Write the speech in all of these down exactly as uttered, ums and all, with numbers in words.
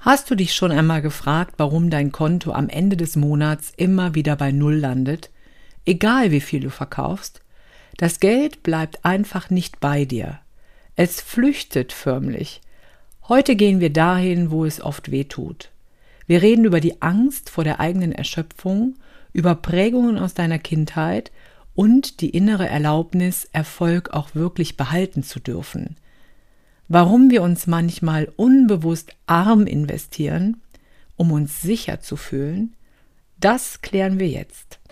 Hast du dich schon einmal gefragt, warum dein Konto am Ende des Monats immer wieder bei Null landet? Egal wie viel du verkaufst, das Geld bleibt einfach nicht bei dir. Es flüchtet förmlich. Heute gehen wir dahin, wo es oft weh tut. Wir reden über die Angst vor der eigenen Erschöpfung, über Prägungen aus deiner Kindheit und die innere Erlaubnis, Erfolg auch wirklich behalten zu dürfen. Warum wir uns manchmal unbewusst arm investieren, um uns sicher zu fühlen, das klären wir jetzt.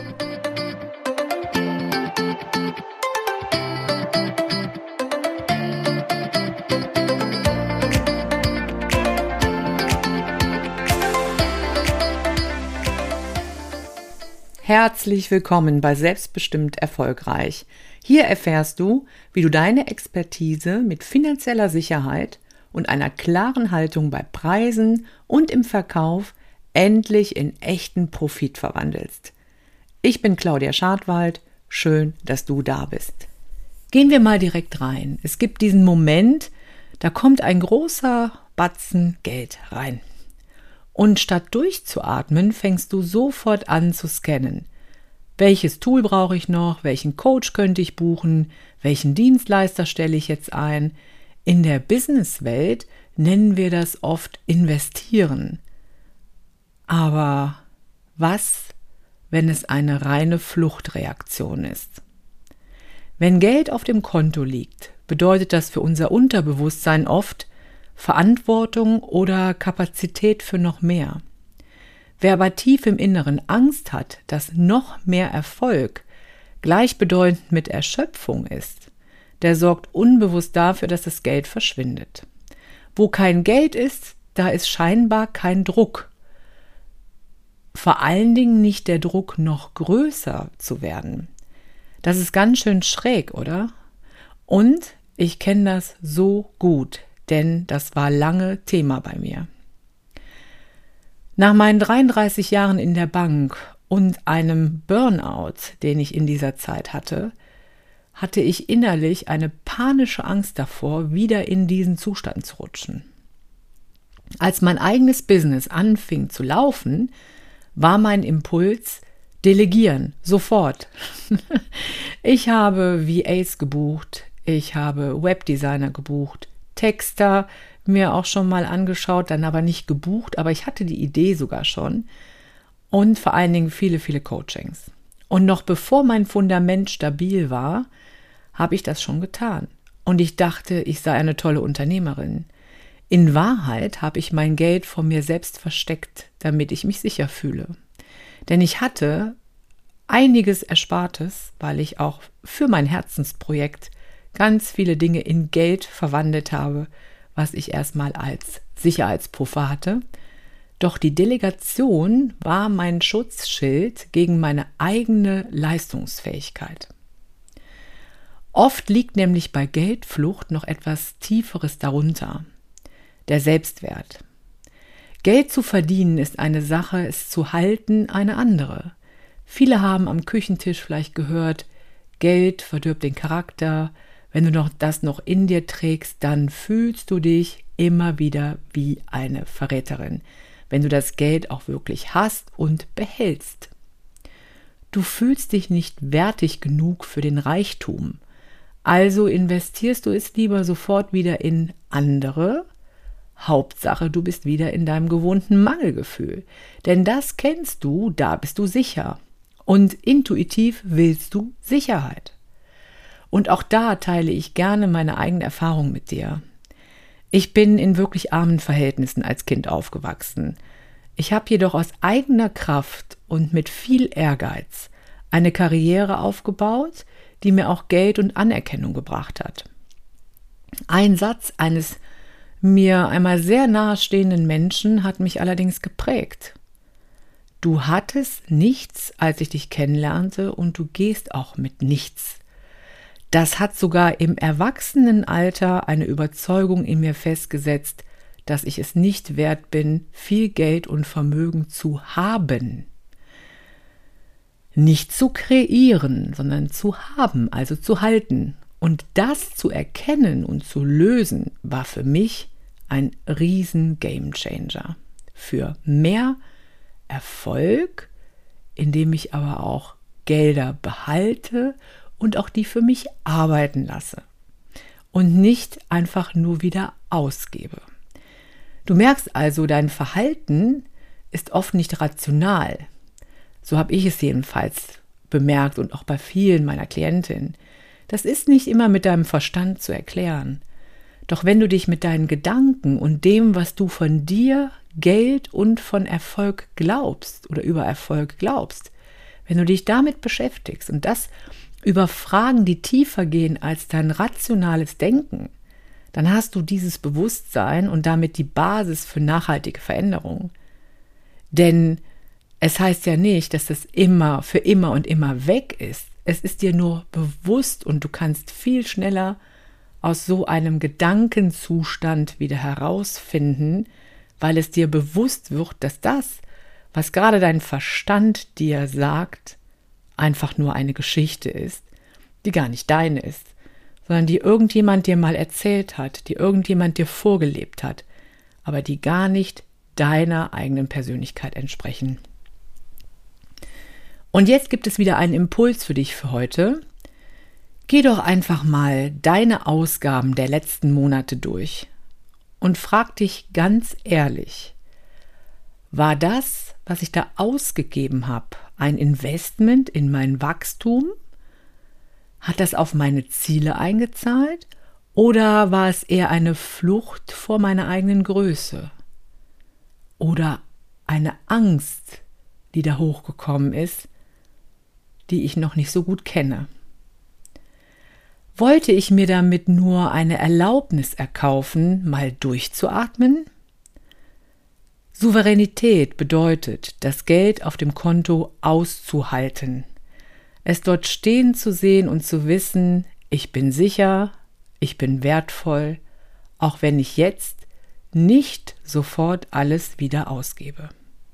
Herzlich willkommen bei Selbstbestimmt Erfolgreich. Hier erfährst du, wie du deine Expertise mit finanzieller Sicherheit und einer klaren Haltung bei Preisen und im Verkauf endlich in echten Profit verwandelst. Ich bin Claudia Schadwald, schön, dass du da bist. Gehen wir mal direkt rein. Es gibt diesen Moment, da kommt ein großer Batzen Geld rein. Und statt durchzuatmen, fängst du sofort an zu scannen. Welches Tool brauche ich noch? Welchen Coach könnte ich buchen? Welchen Dienstleister stelle ich jetzt ein? In der Businesswelt nennen wir das oft investieren. Aber was, wenn es eine reine Fluchtreaktion ist? Wenn Geld auf dem Konto liegt, bedeutet das für unser Unterbewusstsein oft Verantwortung oder Kapazität für noch mehr. Wer aber tief im Inneren Angst hat, dass noch mehr Erfolg gleichbedeutend mit Erschöpfung ist, der sorgt unbewusst dafür, dass das Geld verschwindet. Wo kein Geld ist, da ist scheinbar kein Druck. Vor allen Dingen nicht der Druck, noch größer zu werden. Das ist ganz schön schräg, oder? Und ich kenne das so gut. Denn das war lange Thema bei mir. Nach meinen dreiunddreißig Jahren in der Bank und einem Burnout, den ich in dieser Zeit hatte, hatte ich innerlich eine panische Angst davor, wieder in diesen Zustand zu rutschen. Als mein eigenes Business anfing zu laufen, war mein Impuls, delegieren, sofort. Ich habe V As gebucht, ich habe Webdesigner gebucht, Texter mir auch schon mal angeschaut, dann aber nicht gebucht, aber ich hatte die Idee sogar schon und vor allen Dingen viele, viele Coachings. Und noch bevor mein Fundament stabil war, habe ich das schon getan. Und ich dachte, ich sei eine tolle Unternehmerin. In Wahrheit habe ich mein Geld vor mir selbst versteckt, damit ich mich sicher fühle. Denn ich hatte einiges Erspartes, weil ich auch für mein Herzensprojekt ganz viele Dinge in Geld verwandelt habe, was ich erstmal als Sicherheitspuffer hatte. Doch die Delegation war mein Schutzschild gegen meine eigene Leistungsfähigkeit. Oft liegt nämlich bei Geldflucht noch etwas Tieferes darunter, der Selbstwert. Geld zu verdienen ist eine Sache, es zu halten eine andere. Viele haben am Küchentisch vielleicht gehört, Geld verdirbt den Charakter. Wenn du noch das noch in dir trägst, dann fühlst du dich immer wieder wie eine Verräterin, wenn du das Geld auch wirklich hast und behältst. Du fühlst dich nicht wertig genug für den Reichtum, also investierst du es lieber sofort wieder in andere. Hauptsache, du bist wieder in deinem gewohnten Mangelgefühl, denn das kennst du, da bist du sicher und intuitiv willst du Sicherheit. Und auch da teile ich gerne meine eigene Erfahrung mit dir. Ich bin in wirklich armen Verhältnissen als Kind aufgewachsen. Ich habe jedoch aus eigener Kraft und mit viel Ehrgeiz eine Karriere aufgebaut, die mir auch Geld und Anerkennung gebracht hat. Ein Satz eines mir einmal sehr nahestehenden Menschen hat mich allerdings geprägt. Du hattest nichts, als ich dich kennenlernte, und du gehst auch mit nichts. Das hat sogar im Erwachsenenalter eine Überzeugung in mir festgesetzt, dass ich es nicht wert bin, viel Geld und Vermögen zu haben. Nicht zu kreieren, sondern zu haben, also zu halten. Und das zu erkennen und zu lösen, war für mich ein riesen Gamechanger für mehr Erfolg, indem ich aber auch Gelder behalte und auch die für mich arbeiten lasse und nicht einfach nur wieder ausgebe. Du merkst also, dein Verhalten ist oft nicht rational. So habe ich es jedenfalls bemerkt und auch bei vielen meiner Klientinnen. Das ist nicht immer mit deinem Verstand zu erklären. Doch wenn du dich mit deinen Gedanken und dem, was du von dir, Geld und von Erfolg glaubst oder über Erfolg glaubst, wenn du dich damit beschäftigst und das über Fragen, die tiefer gehen als dein rationales Denken, dann hast du dieses Bewusstsein und damit die Basis für nachhaltige Veränderung. Denn es heißt ja nicht, dass es immer, für immer und immer weg ist. Es ist dir nur bewusst und du kannst viel schneller aus so einem Gedankenzustand wieder herausfinden, weil es dir bewusst wird, dass das, was gerade dein Verstand dir sagt, einfach nur eine Geschichte ist, die gar nicht deine ist, sondern die irgendjemand dir mal erzählt hat, die irgendjemand dir vorgelebt hat, aber die gar nicht deiner eigenen Persönlichkeit entsprechen. Und jetzt gibt es wieder einen Impuls für dich für heute. Geh doch einfach mal deine Ausgaben der letzten Monate durch und frag dich ganz ehrlich, war das, was ich da ausgegeben habe, ein Investment in mein Wachstum? Hat das auf meine Ziele eingezahlt oder war es eher eine Flucht vor meiner eigenen Größe? Oder eine Angst, die da hochgekommen ist, die ich noch nicht so gut kenne? Wollte ich mir damit nur eine Erlaubnis erkaufen, mal durchzuatmen? Souveränität bedeutet, das Geld auf dem Konto auszuhalten, es dort stehen zu sehen und zu wissen, ich bin sicher, ich bin wertvoll, auch wenn ich jetzt nicht sofort alles wieder ausgebe.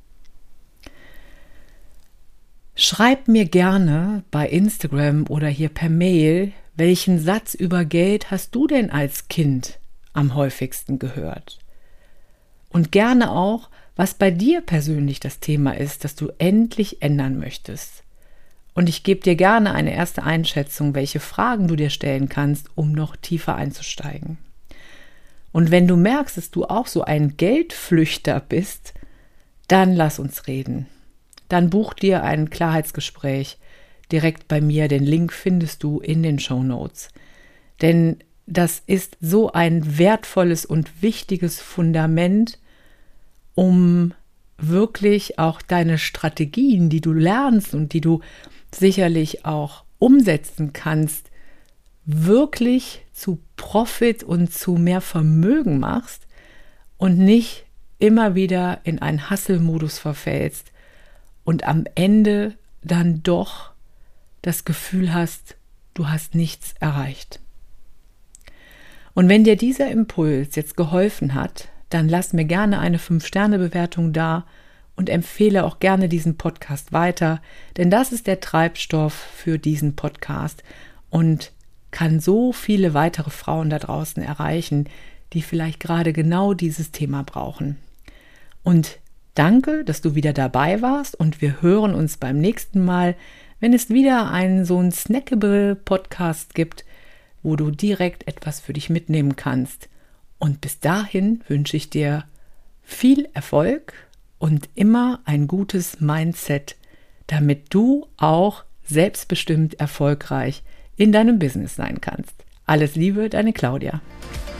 Schreib mir gerne bei Instagram oder hier per Mail, welchen Satz über Geld hast du denn als Kind am häufigsten gehört? Und gerne auch, was bei dir persönlich das Thema ist, das du endlich ändern möchtest. Und ich gebe dir gerne eine erste Einschätzung, welche Fragen du dir stellen kannst, um noch tiefer einzusteigen. Und wenn du merkst, dass du auch so ein Geldflüchter bist, dann lass uns reden. Dann buch dir ein Klarheitsgespräch direkt bei mir. Den Link findest du in den Shownotes. Denn das ist so ein wertvolles und wichtiges Fundament, um wirklich auch deine Strategien, die du lernst und die du sicherlich auch umsetzen kannst, wirklich zu Profit und zu mehr Vermögen machst und nicht immer wieder in einen Hustle-Modus verfällst und am Ende dann doch das Gefühl hast, du hast nichts erreicht. Und wenn dir dieser Impuls jetzt geholfen hat, dann lass mir gerne eine fünf Sterne Bewertung da und empfehle auch gerne diesen Podcast weiter, denn das ist der Treibstoff für diesen Podcast und kann so viele weitere Frauen da draußen erreichen, die vielleicht gerade genau dieses Thema brauchen. Und danke, dass du wieder dabei warst und wir hören uns beim nächsten Mal, wenn es wieder einen so einen Snackable-Podcast gibt, wo du direkt etwas für dich mitnehmen kannst. Und bis dahin wünsche ich dir viel Erfolg und immer ein gutes Mindset, damit du auch selbstbestimmt erfolgreich in deinem Business sein kannst. Alles Liebe, deine Claudia.